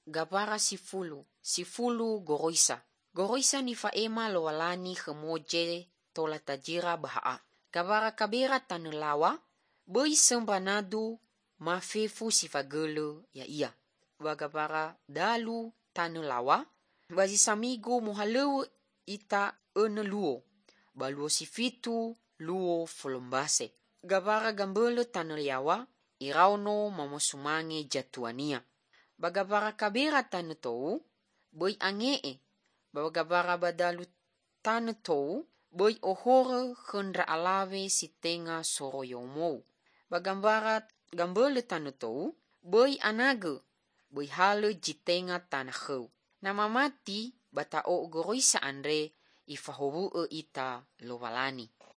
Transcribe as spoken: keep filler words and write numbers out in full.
Gabara sifulu, sifulu goroisa. Goroisa ni faema loalani hemoje tola tajira bahaa. Gabara kabera tanelawa, boi sembanadu mafefu sifagele ya iya. Bagabara dalu tanelawa, bazi samigo muhaleu ita ene luo. Baluo sifitu luo folombase. Gabara gambele taneliawa, irauno mamosumange jatuania. Bagabara kabera tanetou, boi angee. Bagabara badalu tanetou, boi ohore hendra alave sitenga soroyomou. Bagambara gambele tanetou, boi anage, boi hale jitenga tanaheu. Nama mati batao goroisa andre ifahobu e ita lowalani.